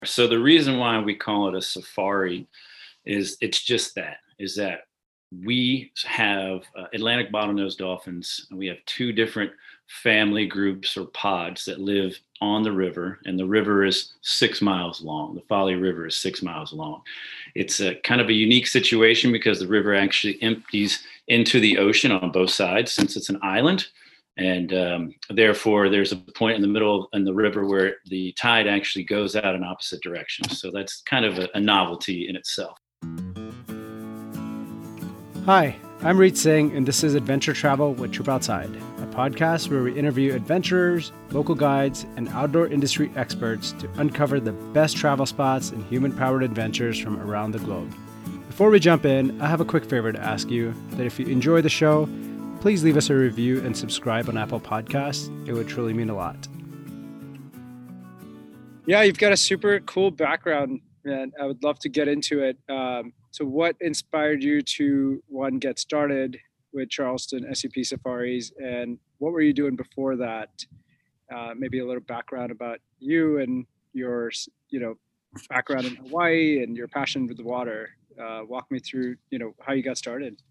So the reason why we call it a safari is is that we have Atlantic bottlenose dolphins, and we have two different family groups or pods that live on the river, and the river is 6 miles long. The Folly River is 6 miles long. It's a kind of a unique situation because the river actually empties into the ocean on both sides since it's an island. And therefore, there's a point in the middle in the river where the tide actually goes out in opposite directions. So that's kind of a novelty in itself. Hi, I'm Reed Singh, and this is Adventure Travel with Trip Outside, a podcast where we interview adventurers, local guides, and outdoor industry experts to uncover the best travel spots and human-powered adventures from around the globe. Before we jump in, I have a quick favor to ask you that if you enjoy the show, please leave us a review and subscribe on Apple Podcasts. It would truly mean a lot. Yeah, you've got a super cool background, man. I would love to get into it. So what inspired you to, one, get started with Charleston SUP Safaris, and what were you doing before that? Maybe a little background about you and your, background in Hawaii and your passion with the water. Walk me through, how you got started.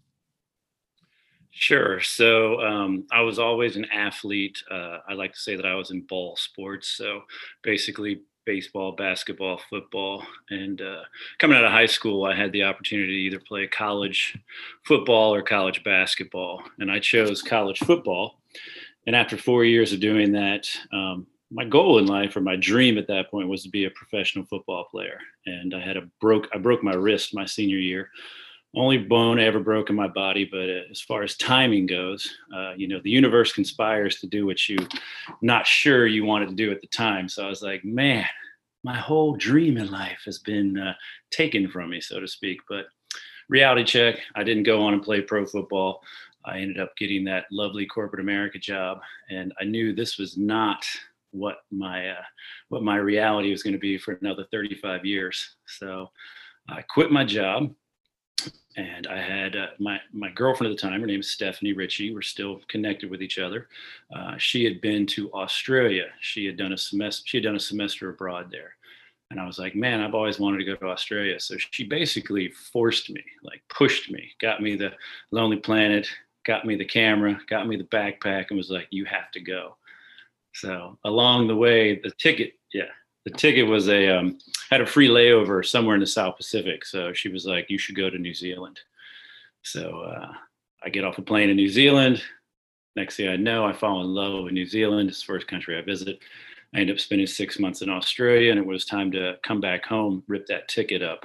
Sure. So I was always an athlete. I like to say that I was in ball sports. So basically, baseball, basketball, football. And coming out of high school, I had the opportunity to either play college football or college basketball. And I chose college football. And after 4 years of doing that, my goal in life, or my dream at that point, was to be a professional football player. And I broke my wrist my senior year. Only bone I ever broke in my body, but as far as timing goes, the universe conspires to do what you not sure you wanted to do at the time. So I was like, man, my whole dream in life has been taken from me, so to speak. But reality check, I didn't go on and play pro football. I ended up getting that lovely corporate America job, and I knew this was not what my reality was going to be for another 35 years. So I quit my job. And I had my girlfriend at the time. Her name is Stephanie Ritchie. We're still connected with each other. She had been to Australia. She had done a semester abroad there. And I was like, man, I've always wanted to go to Australia. So she basically forced me, like pushed me, got me the Lonely Planet, got me the camera, got me the backpack, and was like, you have to go. So along the way, the ticket was had a free layover somewhere in the South Pacific. So she was like, you should go to New Zealand. So I get off a plane in New Zealand. Next thing I know, I fall in love with New Zealand. It's the first country I visit. I ended up spending 6 months in Australia, and it was time to come back home, rip that ticket up.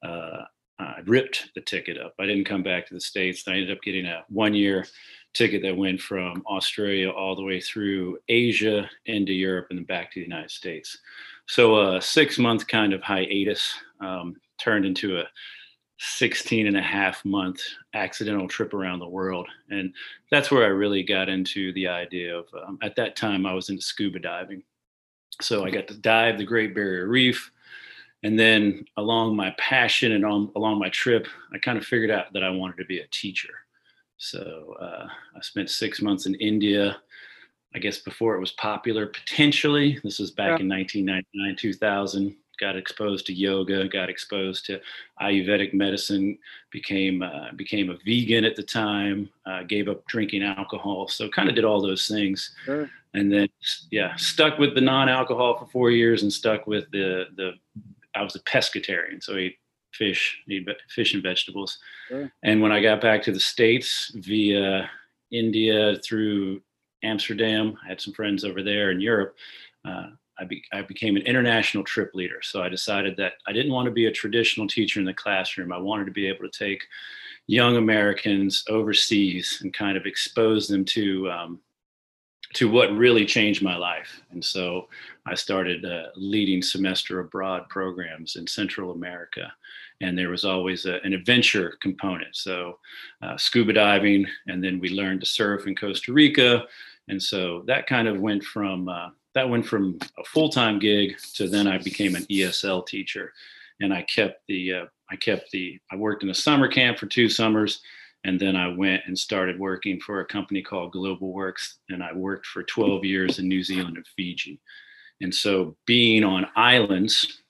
I ripped the ticket up. I didn't come back to the States. I ended up getting a 1 year ticket that went from Australia all the way through Asia into Europe and then back to the United States. So a 6 month kind of hiatus turned into a 16 and a half month accidental trip around the world. And that's where I really got into the idea of, at that time, I was into scuba diving. So I got to dive the Great Barrier Reef. And then along my passion and along my trip, I kind of figured out that I wanted to be a teacher. So I spent 6 months in India. I guess before it was popular, potentially. This was back in 1999, 2000. Got exposed to yoga, got exposed to Ayurvedic medicine, became a vegan at the time, gave up drinking alcohol. So kind of did all those things. Sure. And then, stuck with the non-alcohol for 4 years and stuck with I was a pescatarian. So I ate fish and vegetables. Sure. And when I got back to the States via India through Amsterdam, I had some friends over there in Europe. I became an international trip leader. So I decided that I didn't want to be a traditional teacher in the classroom. I wanted to be able to take young Americans overseas and kind of expose them to what really changed my life. And so I started leading semester abroad programs in Central America. And there was always an adventure component. So scuba diving, and then we learned to surf in Costa Rica. And so that kind of went from a full-time gig to then I became an ESL teacher. And I worked in a summer camp for 2 summers. And then I went and started working for a company called Global Works. And I worked for 12 years in New Zealand and Fiji. And so being on islands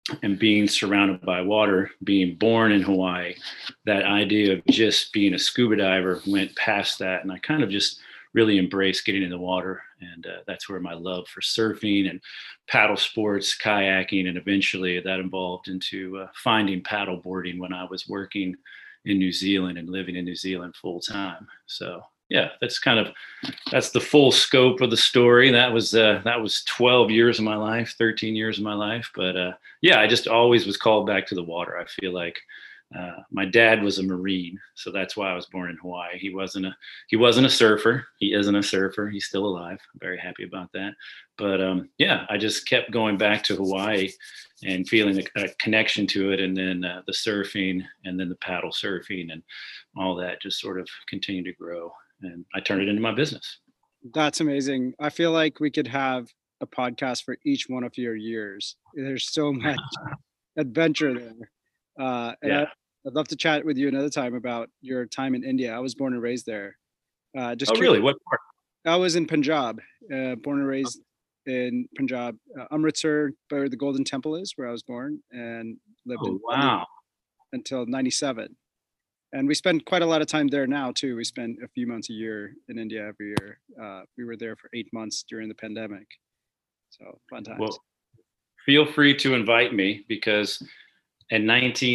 and being surrounded by water, being born in Hawaii, that idea of just being a scuba diver went past that. And I kind of just really embraced getting in the water. And that's where my love for surfing and paddle sports, kayaking, and eventually that evolved into finding paddle boarding when I was working in New Zealand and living in New Zealand full time. So yeah, that's the full scope of the story. That was 12 years of my life, 13 years of my life. But yeah, I just always was called back to the water. I feel like my dad was a Marine, so that's why I was born in Hawaii. He wasn't a surfer. He isn't a surfer. He's still alive. I'm very happy about that. But yeah, I just kept going back to Hawaii and feeling a connection to it, and then the surfing, and then the paddle surfing, and all that just sort of continued to grow. And I turned it into my business. That's amazing. I feel like we could have a podcast for each one of your years. There's so much adventure there. And Yeah. I'd love to chat with you another time about your time in India. I was born and raised there. Just Oh, curious, really? What part? I was in Punjab, born and raised in Punjab, Amritsar, where the Golden Temple is, where I was born, and lived Oh, in Delhi wow. until '97. And we spend quite a lot of time there now too. We spend a few months a year in India every year. We were there for 8 months during the pandemic, so fun times. Well, feel free to invite me because in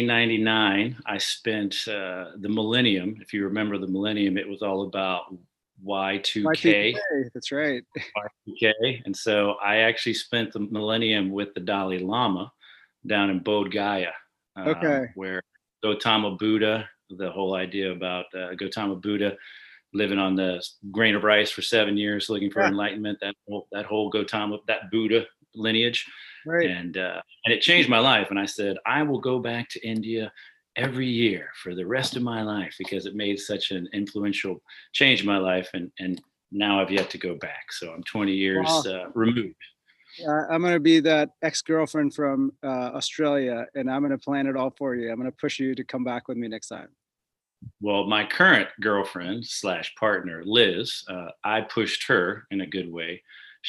1999, I spent the millennium. If you remember the millennium, it was all about Y2K, Y2K, that's right. Y2K. And so I actually spent the millennium with the Dalai Lama down in Bodh Gaya, Okay. where Gautama Buddha, the whole idea about Gautama Buddha living on the grain of rice for 7 years, looking for Yeah, enlightenment, that whole Gautama, that Buddha lineage. right. And it changed my life. And I said, I will go back to India every year for the rest of my life because it made such an influential change in my life. And now I've yet to go back. So I'm 20 years Wow. removed. I'm going to be that ex-girlfriend from Australia, and I'm going to plan it all for you. I'm going to push you to come back with me next time. Well, my current girlfriend slash partner, Liz, I pushed her in a good way.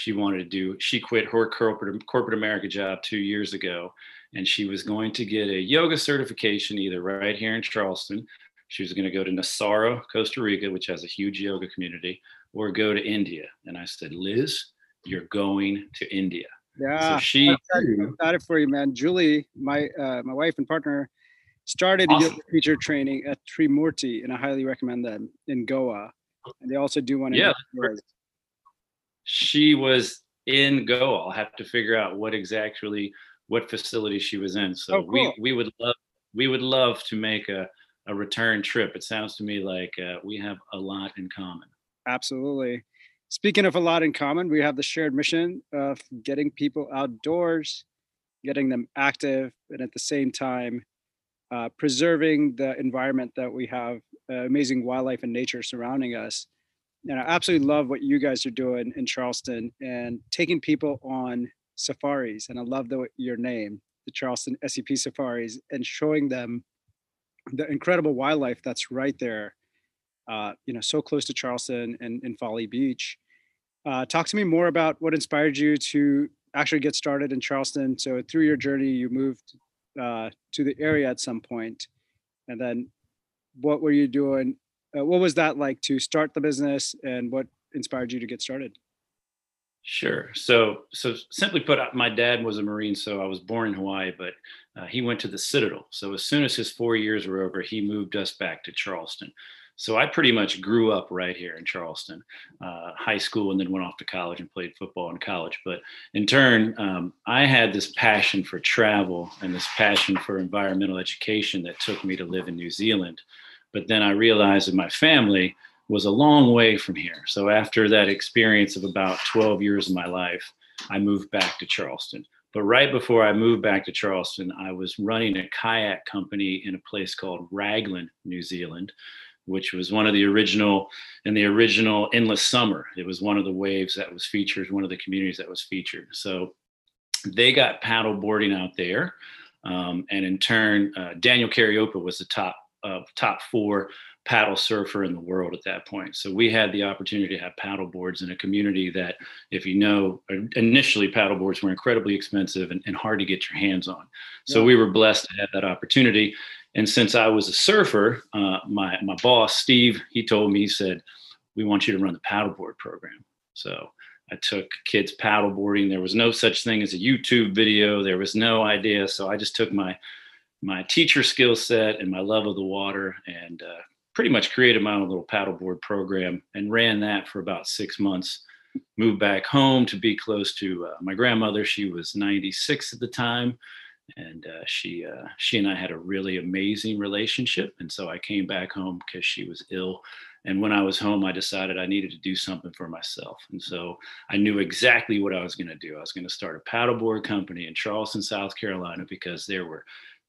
She quit her corporate America job 2 years ago, and she was going to get a yoga certification either right here in Charleston. She was going to go to Nassau, Costa Rica, which has a huge yoga community, or go to India. And I said, Liz, you're going to India. So Yeah, she I'm too, excited for you, man. Julie, my wife and partner, started a yoga awesome. teacher training at Trimurti, and I highly recommend them in Goa. And they also do one in Yeah, Bangalore. she was in Go. I'll have to figure out what facility she was in. Oh, So cool. we would love to make a return trip. It sounds to me like we have a lot in common. Absolutely. Speaking of a lot in common, we have the shared mission of getting people outdoors, getting them active, and at the same time, preserving the environment that we have, amazing wildlife and nature surrounding us. And I absolutely love what you guys are doing in Charleston and taking people on safaris. And I love your name, the Charleston SCP Safaris, and showing them the incredible wildlife that's right there, so close to Charleston and in Folly Beach. Talk to me more about what inspired you to actually get started in Charleston. So through your journey, you moved to the area at some point, and then what were you doing? What was that like to start the business, and what inspired you to get started? Sure. So simply put, my dad was a Marine, so I was born in Hawaii, but he went to the Citadel. So as soon as his 4 years were over, he moved us back to Charleston. So I pretty much grew up right here in Charleston, high school, and then went off to college and played football in college. But in turn, I had this passion for travel and this passion for environmental education that took me to live in New Zealand. But then I realized that my family was a long way from here. So after that experience of about 12 years of my life, I moved back to Charleston. But right before I moved back to Charleston, I was running a kayak company in a place called Raglan, New Zealand, which was one of the original in the original Endless Summer. It was one of the waves that was featured, one of the communities that was featured. So they got paddle boarding out there. And in turn, Daniel Cariopa was the top four paddle surfer in the world at that point. So we had the opportunity to have paddle boards in a community that, if you know, initially paddle boards were incredibly expensive and hard to get your hands on. So Yeah. we were blessed to have that opportunity. And since I was a surfer, my boss, Steve, he told me, he said, we want you to run the paddleboard program. So I took kids paddleboarding. There was no such thing as a YouTube video. There was no idea. So I just took my teacher skill set and my love of the water and pretty much created my own little paddleboard program and ran that for about 6 months. Moved back home to be close to my grandmother. She was 96 at the time. And she and I had a really amazing relationship. And so I came back home because she was ill. And when I was home, I decided I needed to do something for myself. And so I knew exactly what I was going to do. I was going to start a paddleboard company in Charleston, South Carolina, because there were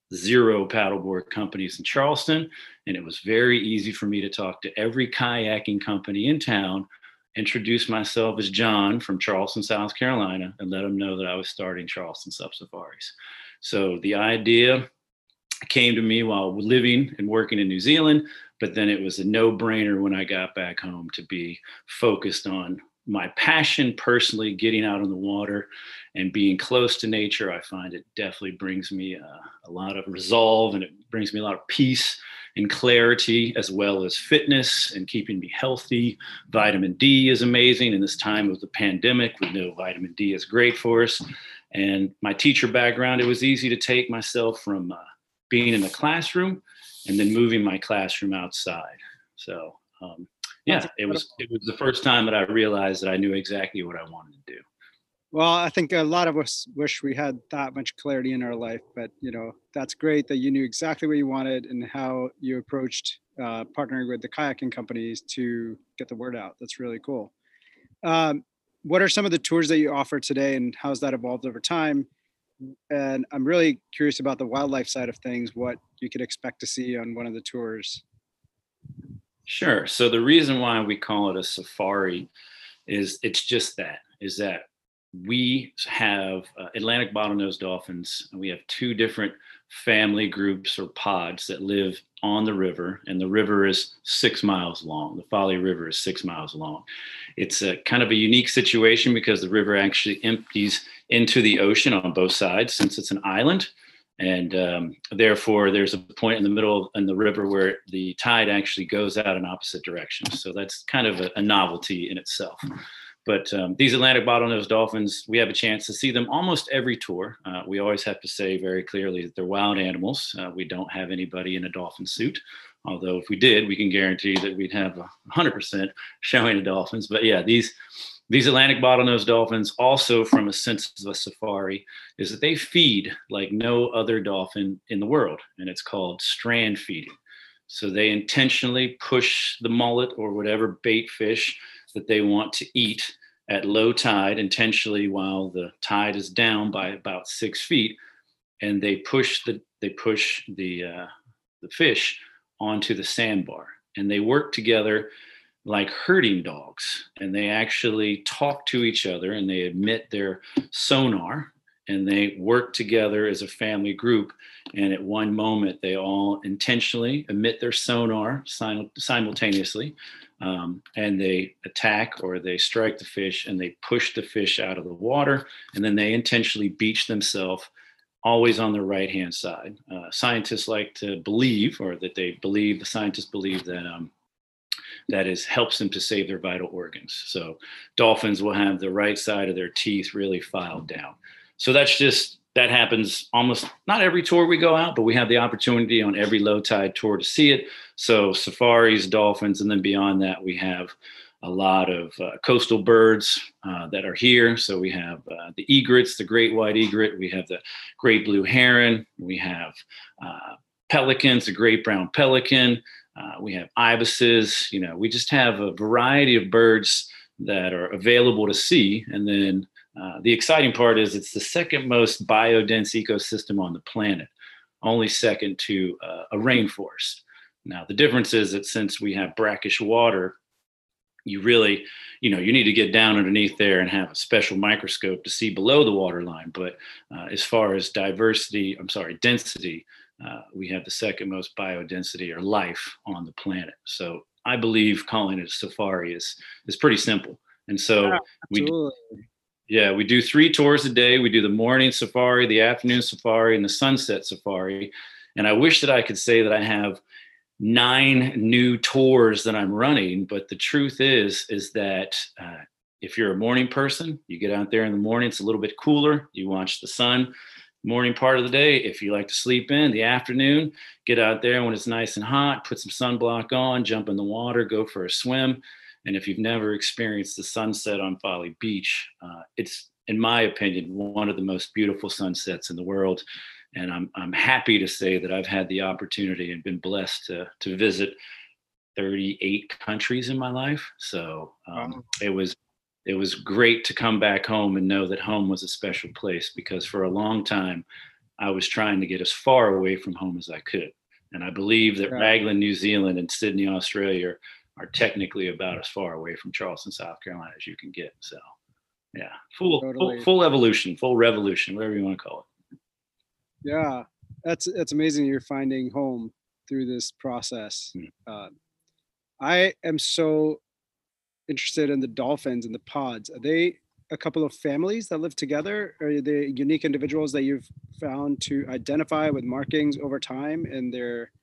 0 paddleboard companies in Charleston. And it was very easy for me to talk to every kayaking company in town, introduce myself as John from Charleston, South Carolina, and let them know that I was starting Charleston Sub Safaris. So the idea came to me while living and working in New Zealand, but then it was a no-brainer when I got back home to be focused on my passion personally, getting out on the water and being close to nature. I find it definitely brings me a lot of resolve, and it brings me a lot of peace and clarity, as well as fitness and keeping me healthy. Vitamin D is amazing. In this time of the pandemic, we know vitamin D is great for us. And my teacher background, it was easy to take myself from being in the classroom and then moving my classroom outside. So yeah, it was the first time that I realized that I knew exactly what I wanted to do. Well, I think a lot of us wish we had that much clarity in our life, but that's great that you knew exactly what you wanted and how you approached partnering with the kayaking companies to get the word out. That's really cool. What are some of the tours that you offer today, and how's that evolved over time? And I'm really curious about the wildlife side of things, what you could expect to see on one of the tours. Sure. So the reason why we call it a safari is it's just that, is that we have Atlantic bottlenose dolphins, and we have 2 different family groups or pods that live on the river, and the river is 6 miles long. The Folly River is 6 miles long. It's a kind of a unique situation because the river actually empties into the ocean on both sides, since it's an island. And therefore, there's a point in the middle in the river where the tide actually goes out in opposite directions. So that's kind of a novelty in itself. But these Atlantic bottlenose dolphins, we have a chance to see them almost every tour. We always have to say very clearly that they're wild animals. We don't have anybody in a dolphin suit. Although if we did, we can guarantee that we'd have 100% showing of dolphins. But yeah, these Atlantic bottlenose dolphins, also from a sense of a safari, is that they feed like no other dolphin in the world, and it's called strand feeding. So they intentionally push the mullet or whatever bait fish that they want to eat at low tide intentionally while the tide is down by about 6 feet, and they push the fish onto the sandbar, and they work together like herding dogs, and they actually talk to each other, and they emit their sonar, and they work together as a family group. And at one moment, they all intentionally emit their sonar simultaneously, and they attack or they strike the fish, and they push the fish out of the water, and then they intentionally beach themselves, always on the right hand side. Scientists like to believe, or that they believe, the scientists believe that that is helps them to save their vital organs. So dolphins will have the right side of their teeth really filed down. So that happens almost not every tour we go out, but we have the opportunity on every low tide tour to see it. So safaris, dolphins, and then beyond that, we have a lot of coastal birds that are here. So we have the egrets, the great white egret. We have the great blue heron. We have pelicans, the great brown pelican. We have ibises. We just have a variety of birds that are available to see. And then the exciting part is it's the second most biodense ecosystem on the planet, only second to a rainforest. Now, the difference is that since we have brackish water, you really, you need to get down underneath there and have a special microscope to see below the water line. But as far as density, we have the second most biodensity or life on the planet. So I believe calling it a safari is pretty simple. And Yeah, so we absolutely. yeah, we do 3 tours a day. We do the morning safari, the afternoon safari, and the sunset safari. And I wish that I could say that I have 9 new tours that I'm running, but the truth is that if you're a morning person, you get out there in the morning. It's a little bit cooler. You watch the sun morning part of the day. If you like to sleep in the afternoon, get out there when it's nice and hot, put some sunblock on, jump in the water, go for a swim. And if you've never experienced the sunset on Folly Beach, it's, in my opinion, one of the most beautiful sunsets in the world. And I'm happy to say that I've had the opportunity and been blessed to visit 38 countries in my life. So Wow. it was great to come back home and know that home was a special place, because for a long time I was trying to get as far away from home as I could. And I believe that Yeah, Raglan, New Zealand, and Sydney, Australia are technically about as far away from Charleston, South Carolina as you can get. So yeah, totally. full evolution, full revolution, whatever you want to call Yeah, that's amazing. You're finding home through this process. it. Uh, I am so interested in the dolphins and the pods. Are they a couple of families that live together? Or are they unique individuals that you've found to identify with markings over time and their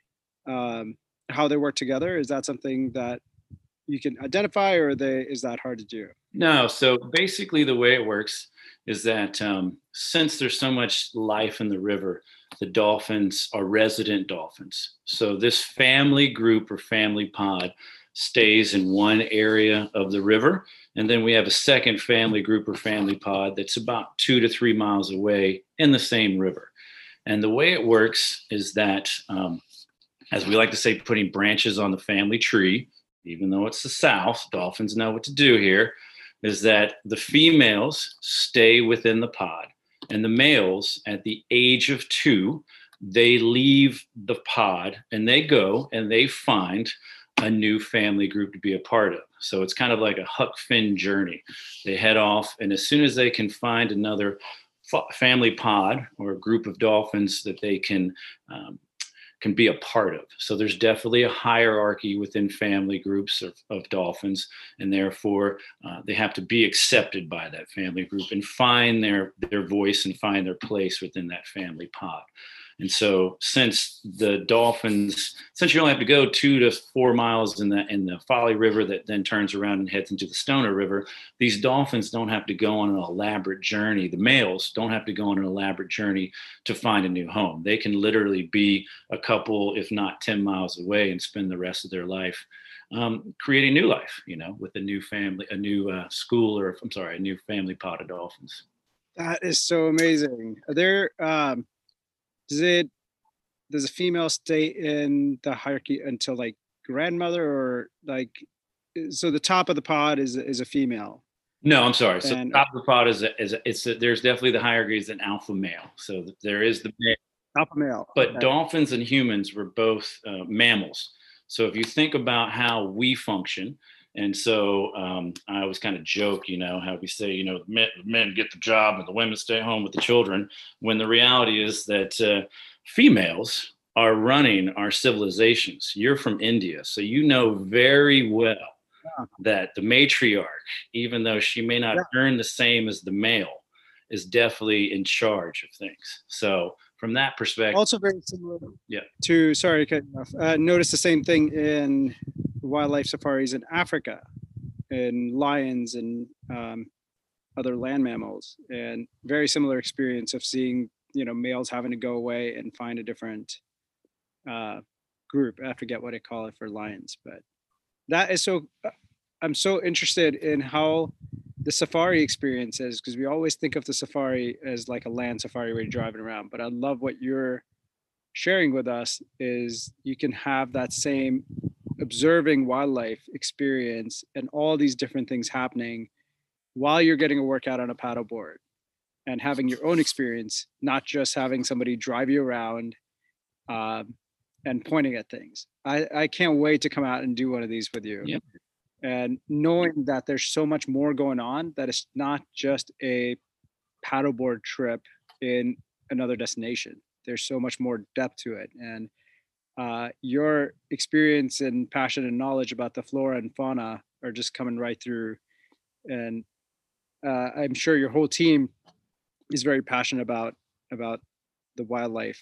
how they work together? Is that something that you can identify, or is that hard to do? No, so basically the way it works is that since there's so much life in the river, the dolphins are resident dolphins. So this family group or family pod stays in one area of the river. And then we have a second family group or family pod that's about 2 to 3 miles away in the same river. And the way it works is that, as we like to say, putting branches on the family tree, even though it's the South, dolphins know what to do here, is that the females stay within the pod, and the males at the age of 2, they leave the pod and they go and they find a new family group to be a part of. So it's kind of like a Huck Finn journey. They head off, and as soon as they can find another family pod or a group of dolphins that they um, can be a part of. So there's definitely a hierarchy within family groups of dolphins, and therefore they have to be accepted by that family group and find their voice and find their place within that family pod. And so, since you only have to go 2 to 4 miles in the Folly River that then turns around and heads into the Stoner River, these dolphins don't have to go on an elaborate journey. The males don't have to go on an elaborate journey to find a new home. They can literally be a couple, if not 10 miles away, and spend the rest of their life creating new life, with a new family, a new school, or I'm sorry, a new family pod of dolphins. That is so amazing. Are there does it does a female stay in the hierarchy until like grandmother, or like so the top of the pod is a female? No, I'm sorry. So And the top of the pod there's definitely the hierarchy is an alpha male. So there is the male, alpha male. but Okay. dolphins and humans were both mammals. So if you think about how we function, and so I always kind of joke, how we say, men get the job and the women stay home with the children, when the reality is that females are running our civilizations. You're from India, so you know very well Yeah. that the matriarch, even though she may not Yeah. earn the same as the male, is definitely in charge of things. So from that perspective, Also very similar yeah. to, sorry to cut you off. Notice the same thing in wildlife safaris in Africa, in lions and other land mammals, and very similar experience of seeing males having to go away and find a different uh, group. I forget what I call it for lions, but that is so. I'm so interested in how the safari experience is, because we always think of the safari as like a land safari where you're driving around. But I love what you're sharing with us is you can have that same observing wildlife experience and all these different things happening while you're getting a workout on a paddleboard and having your own experience, not just having somebody drive you around um, and pointing at things. I can't wait to come out and do one of these with you. Yep. And knowing that there's so much more going on, that it's not just a paddleboard trip in another destination. there's so much more depth to it. And your experience and passion and knowledge about the flora and fauna are just coming right through. And I'm sure your whole team is very passionate about the wildlife.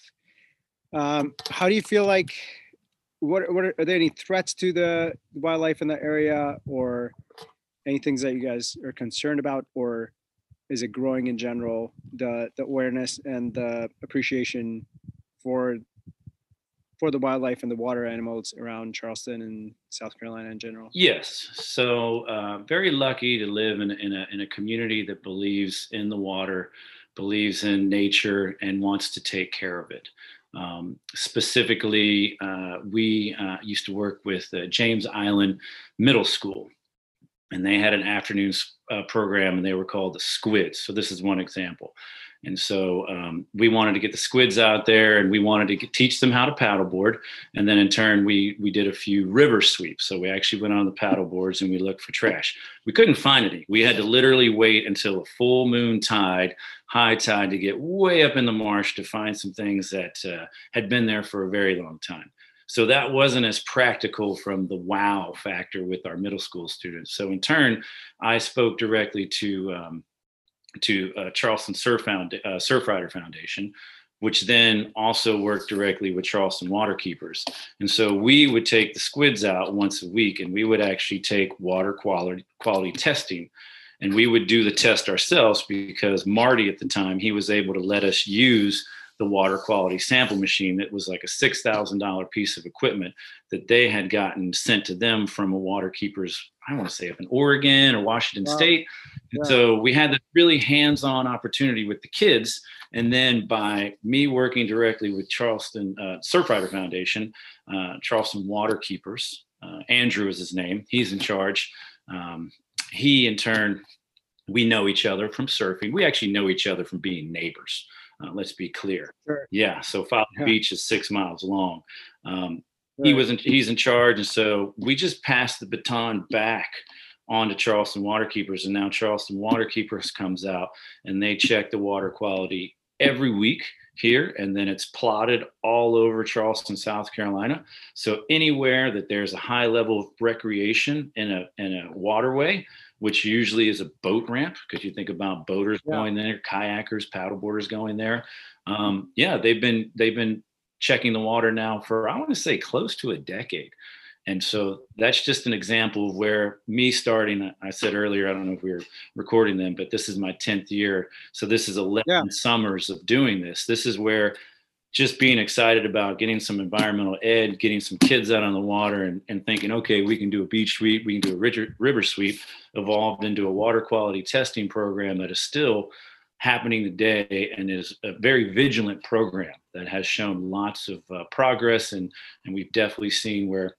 How do you feel like what are there any threats to the wildlife in the area, or any things that you guys are concerned about, or is it growing in general, the awareness and the appreciation for the wildlife and the water animals around Charleston and South Carolina in general? Yes. So very lucky to live in a community that believes in the water, believes in nature, and wants to take care of it. Specifically, we used to work with James Island Middle School, and they had an afternoon program, and they were called the Squids. So this is one example. And so we wanted to get the squids out there, and we wanted to teach them how to paddleboard. And then in turn, we did a few river sweeps. So we actually went on the paddle boards and we looked for trash. We couldn't find any. We had to literally wait until a full moon tide, high tide, to get way up in the marsh to find some things that had been there for a very long time. So that wasn't as practical from the wow factor with our middle school students. So in turn, I spoke directly to Charleston Surfrider Foundation, which then also worked directly with Charleston Waterkeepers. And so we would take the squids out once a week, and we would actually take water quality testing. And we would do the test ourselves because Marty at the time, he was able to let us use the water quality sample machine. That was like a $6,000 piece of equipment that they had gotten sent to them from a waterkeepers, I want to say up in Oregon or Washington State. Yeah. So we had this really hands-on opportunity with the kids. And then by me working directly with Charleston Surfrider Foundation, Charleston Waterkeepers, Andrew is his name. He's in charge. He, in turn, we know each other from surfing. We actually know each other from being neighbors. Let's be clear. Sure. Yeah. So Folly Beach is 6 miles long. He's in charge. And so we just passed the baton back on to Charleston Waterkeepers. And now Charleston Waterkeepers comes out and they check the water quality every week here. And then it's plotted all over Charleston, South Carolina. So anywhere that there's a high level of recreation in a waterway, which usually is a boat ramp, because you think about boaters going there, kayakers, paddleboarders going there. They've been checking the water now for, I want to say, close to a decade. And so that's just an example of where me starting, I said earlier, I don't know if we were recording them, but this is my 10th year. So this is 11 summers of doing this. This is where just being excited about getting some environmental ed, getting some kids out on the water and thinking, okay, we can do a beach sweep, we can do a river sweep, evolved into a water quality testing program that is still happening today and is a very vigilant program that has shown lots of progress. And we've definitely seen where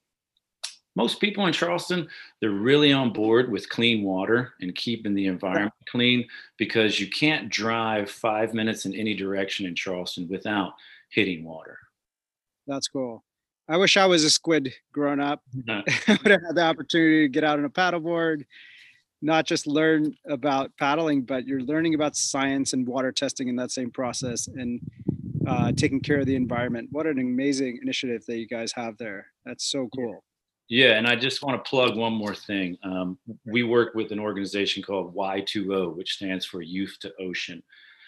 most people in Charleston, they're really on board with clean water and keeping the environment clean, because you can't drive 5 minutes in any direction in Charleston without hitting water. That's cool. I wish I was a squid growing up. I would have had the opportunity to get out on a paddleboard, not just learn about paddling, but you're learning about science and water testing in that same process, and taking care of the environment. What an amazing initiative that you guys have there. That's so cool. Yeah, and I just want to plug one more thing. We work with an organization called Y2O, which stands for Youth to Ocean.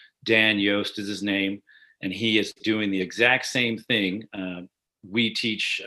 Dan Yost is his name, and he is doing the exact same thing. We teach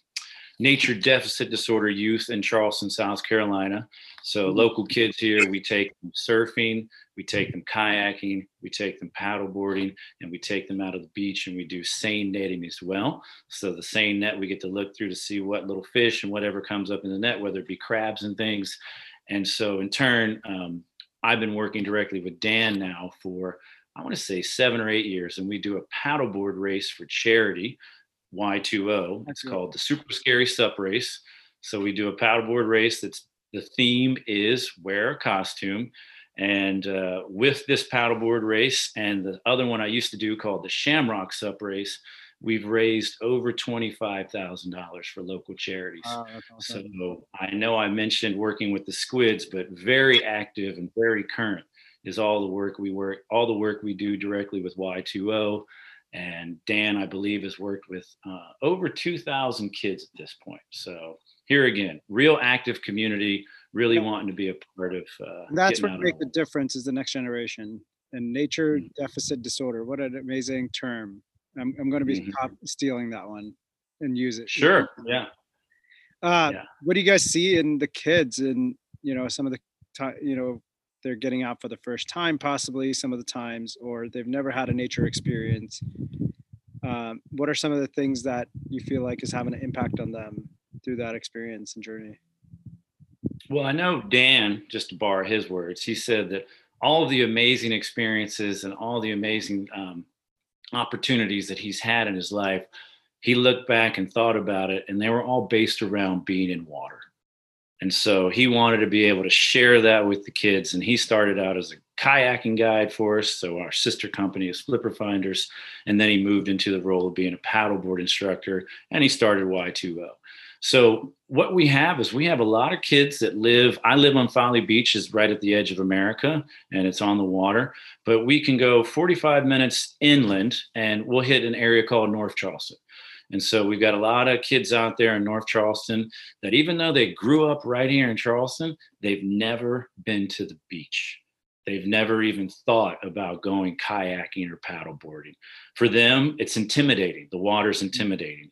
nature deficit disorder youth in Charleston, South Carolina. So local kids here, we take them surfing, we take them kayaking, we take them paddleboarding, and we take them out of the beach, and we do seine netting as well. So the seine net, we get to look through to see what little fish and whatever comes up in the net, whether it be crabs and things. And so in turn, I've been working directly with Dan now for, I want to say, 7 or 8 years, and we do a paddleboard race for charity, Y2O. It's called the Super Scary Sup Race. So we do a paddleboard race that's, the theme is wear a costume. And with this paddleboard race and the other one I used to do called the Shamrock Sup Race, we've raised over $25,000 for local charities. So I know I mentioned working with the squids, but very active and very current is all the work we do directly with Y2O. And Dan, I believe, has worked with over 2,000 kids at this point. So here again, real active community, really wanting to be a part of That's getting what out on make the the difference is the next generation. And nature water. deficit disorder. What an amazing term. I'm going to be Mhm. stealing that one and use it. Sure. Yeah. Yeah. What do you guys see in the kids and, some of the time, they're getting out for the first time, possibly some of the times, or they've never had a nature experience. What are some of the things that you feel like is having an impact on them through that experience and journey? Well, I know Dan, just to borrow his words, he said that all of the amazing experiences and all the amazing opportunities that he's had in his life, he looked back and thought about it, and they were all based around being in water. And so he wanted to be able to share that with the kids. And he started out as a kayaking guide for us. So our sister company is Flipper Finders. And then he moved into the role of being a paddleboard instructor, and he started Y2O. So what we have is we have a lot of kids that I live on Folly Beach, is right at the edge of America, and it's on the water, but we can go 45 minutes inland and we'll hit an area called North Charleston. And so we've got a lot of kids out there in North Charleston that, even though they grew up right here in Charleston, they've never been to the beach. They've never even thought about going kayaking or paddleboarding. For them, it's intimidating. The water's intimidating.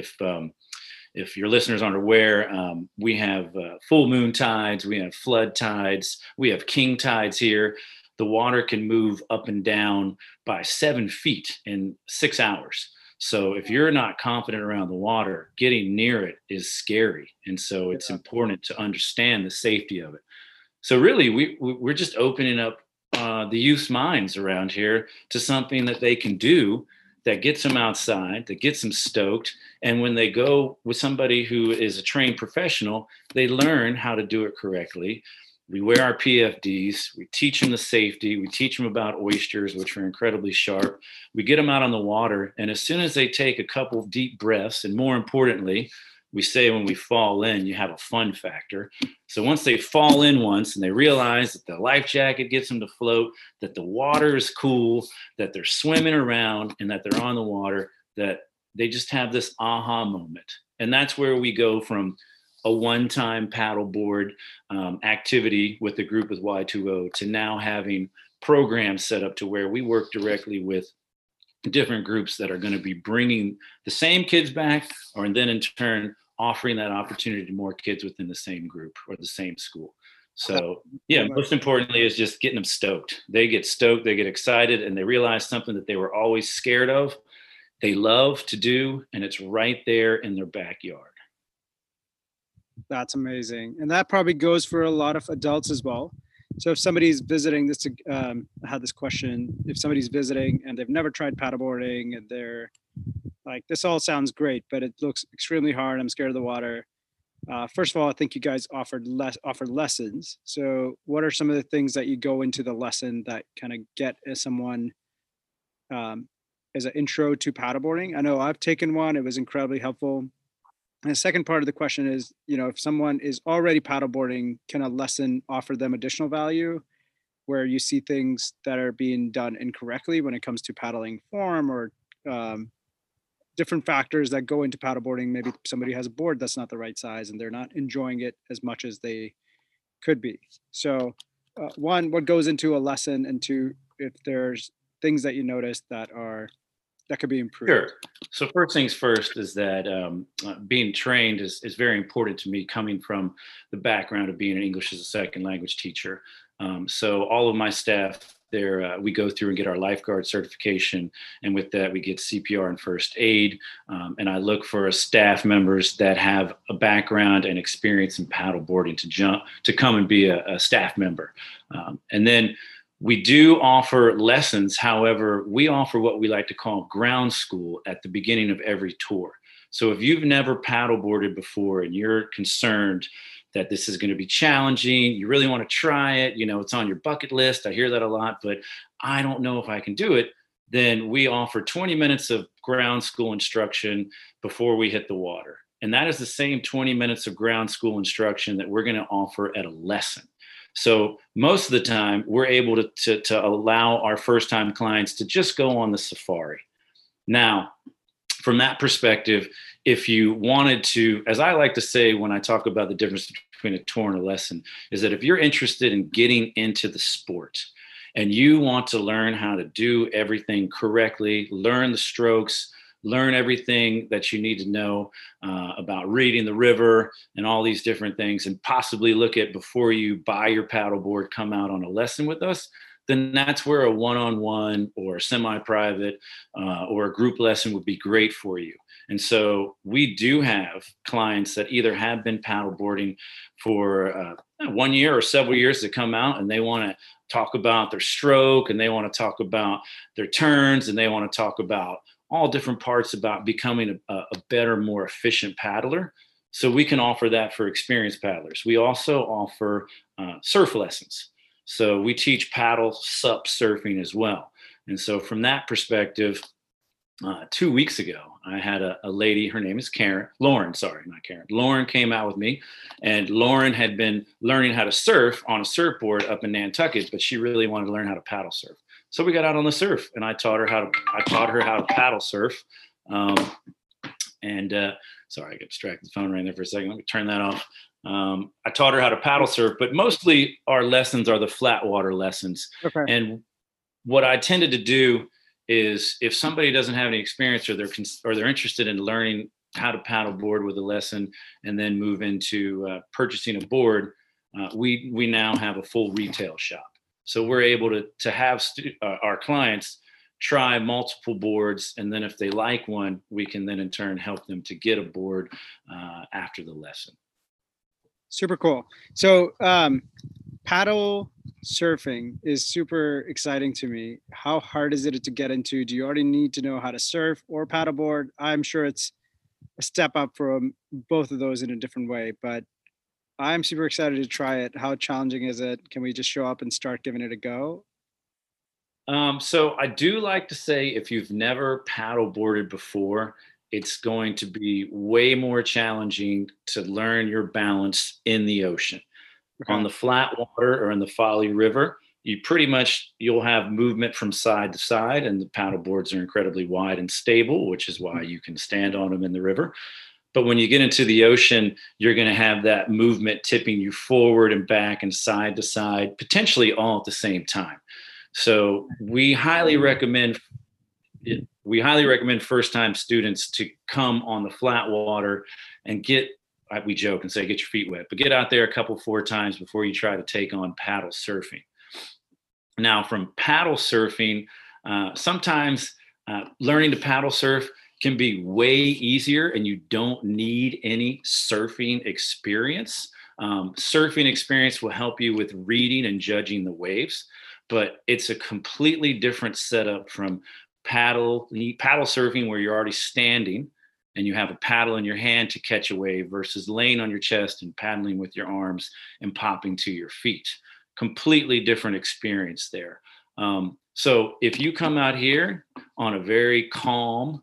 If your listeners aren't aware, we have full moon tides, we have flood tides, we have king tides here. The water can move up and down by 7 feet in 6 hours. So if you're not confident around the water, getting near it is scary. And so it's important to understand the safety of it. So really, we're just opening up the youth's minds around here to something that they can do that gets them outside, that gets them stoked. And when they go with somebody who is a trained professional, they learn how to do it correctly. We wear our PFDs, we teach them the safety, we teach them about oysters, which are incredibly sharp. We get them out on the water, and as soon as they take a couple of deep breaths, and more importantly, we say when we fall in, you have a fun factor. So once they fall in once and they realize that the life jacket gets them to float, that the water is cool, that they're swimming around and that they're on the water, that they just have this aha moment. And that's where we go from a one-time paddleboard activity with the group with Y2O to now having programs set up to where we work directly with different groups that are going to be bringing the same kids back, or and then in turn offering that opportunity to more kids within the same group or the same school. So yeah, most importantly is just getting them stoked. They get stoked, they get excited, and they realize something that they were always scared of, they love to do, and it's right there in their backyard. That's amazing. And that probably goes for a lot of adults as well. So if somebody's visiting this, I had this question, if somebody's visiting and they've never tried paddleboarding and they're like, this all sounds great, but it looks extremely hard. I'm scared of the water. First of all, I think you guys offer lessons. So what are some of the things that you go into the lesson that kind of get as someone as an intro to paddleboarding? I know I've taken one. It was incredibly helpful. And the second part of the question is, if someone is already paddleboarding, can a lesson offer them additional value where you see things that are being done incorrectly when it comes to paddling form or different factors that go into paddleboarding? Maybe somebody has a board that's not the right size and they're not enjoying it as much as they could be. So one, what goes into a lesson, and two, if there's things that you notice that could be improved. Sure. So first things first is that being trained is very important to me, coming from the background of being an English as a second language teacher. So all of my staff there, we go through and get our lifeguard certification. And with that, we get CPR and first aid. And I look for staff members that have a background and experience in paddleboarding to come and be a staff member. And then we do offer lessons. However, we offer what we like to call ground school at the beginning of every tour. So if you've never paddleboarded before and you're concerned that this is going to be challenging, you really want to try it, it's on your bucket list, I hear that a lot, but I don't know if I can do it, then we offer 20 minutes of ground school instruction before we hit the water. And that is the same 20 minutes of ground school instruction that we're going to offer at a lesson. So most of the time, we're able to allow our first-time clients to just go on the safari. Now, from that perspective, if you wanted to, as I like to say when I talk about the difference between a tour and a lesson, is that if you're interested in getting into the sport and you want to learn how to do everything correctly, learn the strokes, learn everything that you need to know about reading the river and all these different things, and possibly look at before you buy your paddleboard, come out on a lesson with us, then that's where a one-on-one or a semi-private or a group lesson would be great for you. And so we do have clients that either have been paddleboarding for 1 year or several years that come out and they want to talk about their stroke and they want to talk about their turns and they want to talk about all different parts about becoming a better, more efficient paddler. So we can offer that for experienced paddlers. We also offer surf lessons. So we teach paddle sup surfing as well. And so from that perspective, 2 weeks ago, I had a lady, her name is Lauren, sorry, not Karen. Lauren came out with me, and Lauren had been learning how to surf on a surfboard up in Nantucket, but she really wanted to learn how to paddle surf. So we got out on the surf, and I taught her how to paddle surf. Sorry, I got distracted. The phone rang there for a second. Let me turn that off. I taught her how to paddle surf, but mostly our lessons are the flat water lessons. Okay. And what I tended to do is if somebody doesn't have any experience or they're interested in learning how to paddleboard with a lesson and then move into purchasing a board, we now have a full retail shop. So we're able to have our clients try multiple boards, and then if they like one, we can then in turn help them to get a board after the lesson. Super cool. So paddle surfing is super exciting to me. How hard is it to get into? Do you already need to know how to surf or paddleboard? I'm sure it's a step up from both of those in a different way, but I'm super excited to try it. How challenging is it? Can we just show up and start giving it a go? So I do like to say if you've never paddleboarded before, it's going to be way more challenging to learn your balance in the ocean. Okay. On the flat water or in the Folly River, you'll have movement from side to side, and the paddle boards are incredibly wide and stable, which is why you can stand on them in the river. But when you get into the ocean, you're going to have that movement tipping you forward and back and side to side, potentially all at the same time. So we highly recommend first-time students to come on the flat water and we joke and say, get your feet wet, but get out there a couple, 4 times before you try to take on paddle surfing. Now, from paddle surfing, sometimes learning to paddle surf can be way easier and you don't need any surfing experience. Surfing experience will help you with reading and judging the waves, but it's a completely different setup from paddle surfing where you're already standing and you have a paddle in your hand to catch a wave versus laying on your chest and paddling with your arms and popping to your feet. Completely different experience there. So if you come out here on a very calm,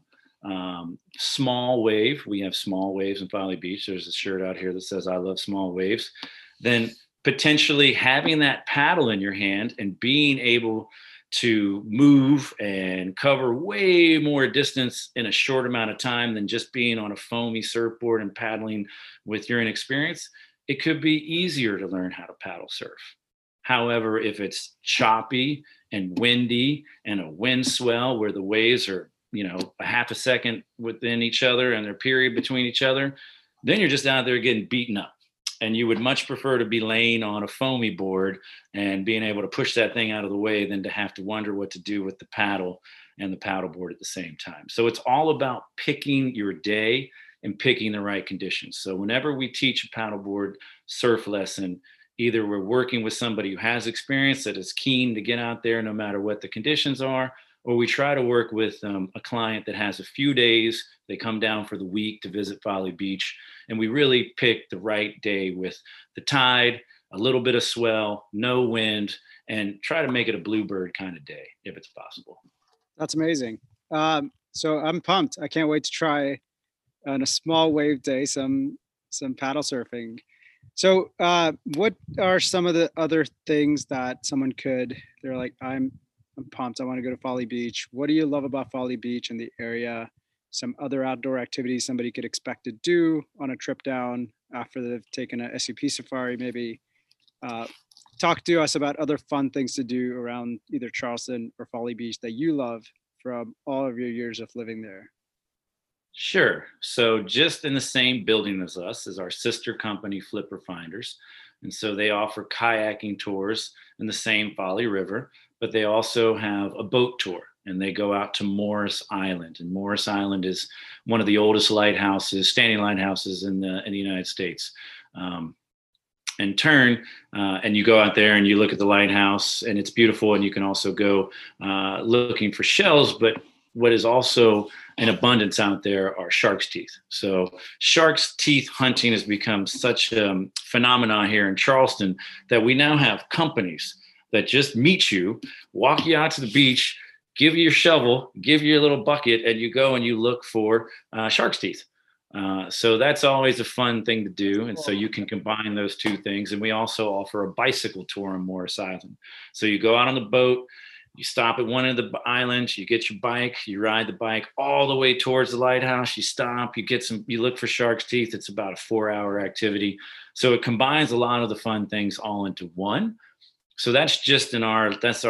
small wave, we have small waves in Folly Beach. There's a shirt out here that says, I love small waves. Then potentially having that paddle in your hand and being able to move and cover way more distance in a short amount of time than just being on a foamy surfboard and paddling with your inexperience, it could be easier to learn how to paddle surf. However, if it's choppy and windy and a wind swell where the waves are, a half a second within each other and their period between each other, then you're just out there getting beaten up. And you would much prefer to be laying on a foamy board and being able to push that thing out of the way than to have to wonder what to do with the paddle and the paddle board at the same time. So it's all about picking your day and picking the right conditions. So whenever we teach a paddleboard surf lesson, either we're working with somebody who has experience that is keen to get out there no matter what the conditions are, or we try to work with a client that has a few days. They come down for the week to visit Folly Beach, and we really pick the right day with the tide, a little bit of swell, no wind, and try to make it a bluebird kind of day if it's possible. That's amazing. So I'm pumped. I can't wait to try on a small wave day some paddle surfing. So what are some of the other things that they're like, I'm pumped. I want to go to Folly Beach. What do you love about Folly Beach and the area? Some other outdoor activities somebody could expect to do on a trip down after they've taken a SUP safari, maybe. Uh, Talk to us about other fun things to do around either Charleston or Folly Beach that you love from all of your years of living there. Sure. So just in the same building as us is our sister company, Flipper Finders. And so they offer kayaking tours in the same Folly River, but they also have a boat tour and they go out to Morris Island. And Morris Island is one of the oldest lighthouses, standing lighthouses in the United States. And turn and you go out there and you look at the lighthouse and it's beautiful. And you can also go looking for shells, but what is also in abundance out there are shark's teeth. So shark's teeth hunting has become such a phenomenon here in Charleston that we now have companies that just meet you, walk you out to the beach, give you your shovel, give you a little bucket, and you go and you look for shark's teeth. So that's always a fun thing to do. And so you can combine those two things. And we also offer a bicycle tour on Morris Island. So you go out on the boat, you stop at one of the islands, you get your bike, you ride the bike all the way towards the lighthouse, you stop, you look for shark's teeth. It's about a 4-hour activity. So it combines a lot of the fun things all into one. So that's just in our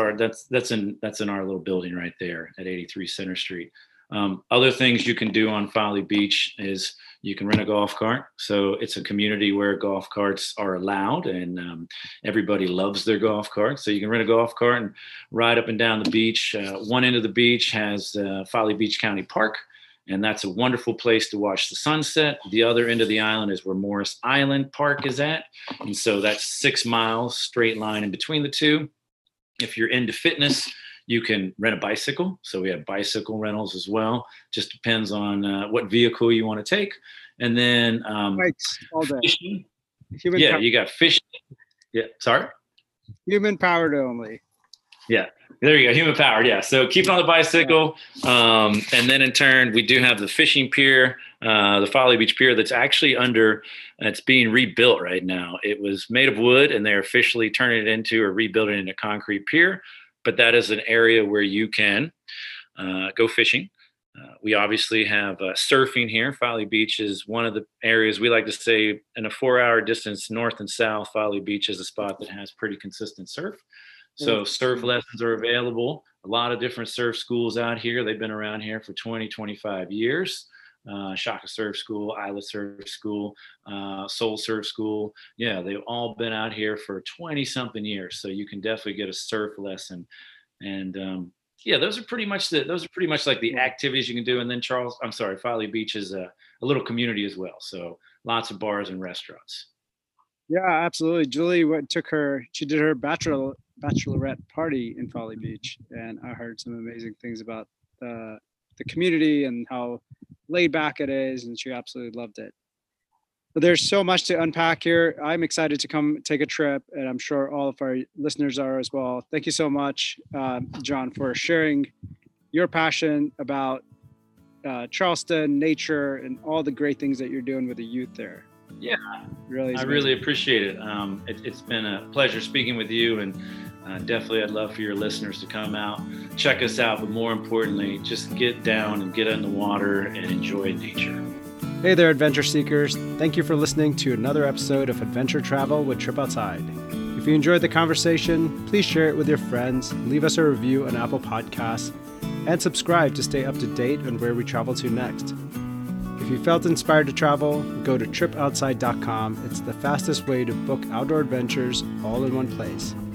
little building right there at 83 Center Street. Other things you can do on Folly Beach is you can rent a golf cart. So it's a community where golf carts are allowed and everybody loves their golf cart. So you can rent a golf cart and ride up and down the beach. One end of the beach has Folly Beach County Park, and that's a wonderful place to watch the sunset. The other end of the island is where Morris Island Park is at. And so that's 6 miles straight line in between the two. If you're into fitness, you can rent a bicycle. So we have bicycle rentals as well. Just depends on what vehicle you want to take. And then Bikes all day. Fishing. You got fishing. Yeah, sorry? Human powered only. Yeah, there you go. Human powered. Yeah. So keep it on the bicycle. And then in turn, we do have the fishing pier, the Folly Beach Pier that's actually it's being rebuilt right now. It was made of wood and they're officially turning it into or rebuilding it into a concrete pier. But that is an area where you can go fishing. We obviously have surfing here. Folly Beach is one of the areas we like to say in a 4-hour distance north and south. Folly Beach is a spot that has pretty consistent surf. So surf lessons are available. A lot of different surf schools out here. They've been around here for 20, 25 years. Shaka Surf School, Isla Surf School, Soul Surf School. Yeah, they've all been out here for 20 something years. So you can definitely get a surf lesson. And those are pretty much like the activities you can do. And then Folly Beach is a little community as well. So lots of bars and restaurants. Yeah, absolutely. Julie she did her bachelorette party in Folly Beach. And I heard some amazing things about the community and how laid back it is, and she absolutely loved it. But there's so much to unpack here. I'm excited to come take a trip, and I'm sure all of our listeners are as well. Thank you so much, John, for sharing your passion about Charleston, nature, and all the great things that you're doing with the youth there. Yeah, I really appreciate it. It's been a pleasure speaking with you, and definitely I'd love for your listeners to come out, check us out, but more importantly, just get down and get in the water and enjoy nature. Hey there, adventure seekers. Thank you for listening to another episode of Adventure Travel with Trip Outside. If you enjoyed the conversation, please share it with your friends, leave us a review on Apple Podcasts, and subscribe to stay up to date on where we travel to next. If you felt inspired to travel, go to tripoutside.com. It's the fastest way to book outdoor adventures all in one place.